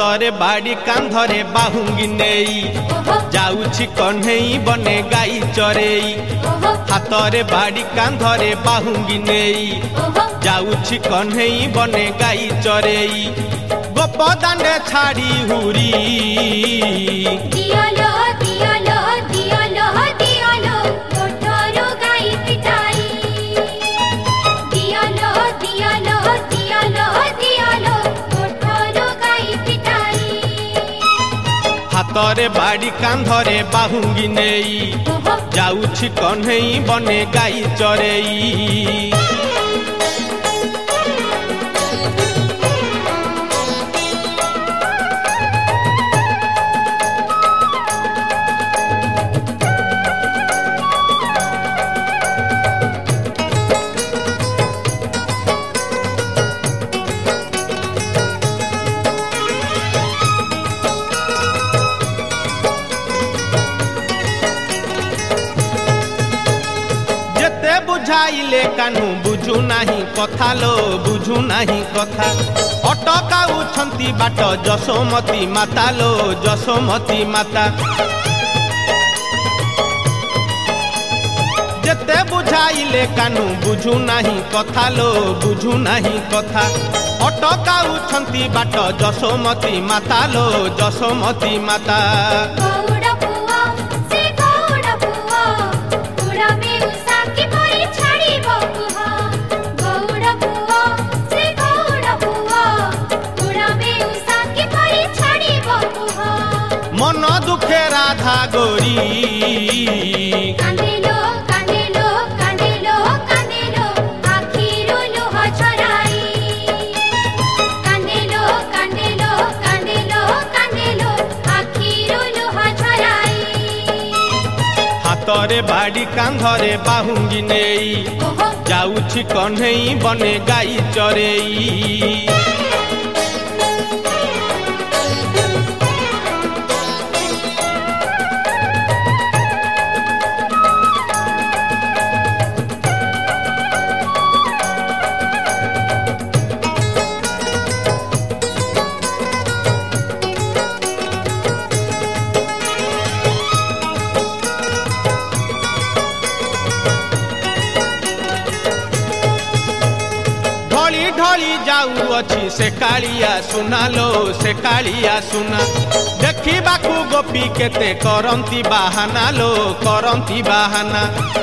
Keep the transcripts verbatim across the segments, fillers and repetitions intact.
हातरे बाड़ी कांधरे बाहुंगी नेई जाउछि कन्हई बने गाई चरेई। हातरे बाड़ी कांधरे बाहुंगी नेई जाउछि कन्हई बने गाई चरेई। गोप दांडे छाड़ी हुरी दियालो दियालो दियालो दियालो कोठरो गाई पिटाई। दियालो दियालो दियालो दियालो कोठरो गाई पिटाई। हातरे बाड़ी कांधरे बाहुंगी नेई जाउछि कन्हई बने गाई चरेई। बुझाइले कान्हू बुझु नाही कथा लो बुझु नाही कथा। अटकाउछंती बाट जशोमती माता लो जशोमती माता। जेते बुझाइले कान्हू बुझु नाही कथा लो बुझु नाही कथा। अटकाउछंती बाट जशोमती माता लो जशोमती माता। मन दुखे राधा गोरी कांदेलो कांदेलो कांदेलो कांदेलो आखिरो लुह झराई। कांदेलो कांदेलो कांदेलो कांदेलो आखिरो लुह झराई। हातरे बाड़ी कांधरे बाहुंगी नेई जाउछि कन्हई बने गाई चरेई। ढली ढली जाऊ अच्छी से कालिया सुना लो से कालिया सुना। देखिबाकू गोपी केते करंती बाहाना लो करंती बाहाना।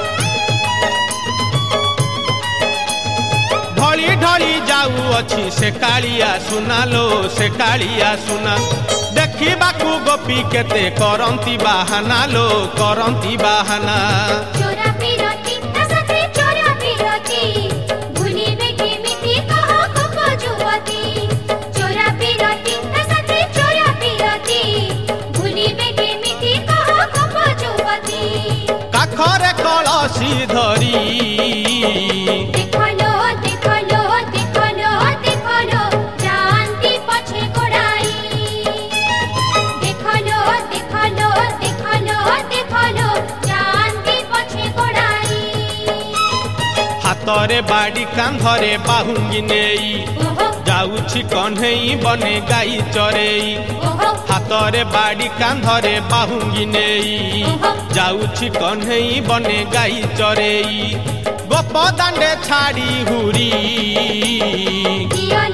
ढली ढली जाऊ अच्छी से कालिया सुना लो से कालिया सुना। देखिबाकू गोपी केते करंती बाहाना लो करंती बाहाना। चोरा पिरती तसते चोरा पिरती भूलिबे केमिति कहो गोप जुवती। चोरा पिरती तसते चोरा पिरती भूलिबे केमिति कहो गोप जुवती। काखरे कलसी धरी देखलो देखलो देखलो देखलो जानती पछे गोड़ाई। देखलो देखलो देखलो देखलो जानती पछे गोड़ाई। हातरे बाड़ी कांधरे बाहुंगी नेई जाउछि कन्हई बने गाई चरेई। हातरे बाड़ी कांधरे बाहुंगी नेई जाउछि कन्हई बने गाई चरेई। गोप दांडे छाड़ी हुरी दिया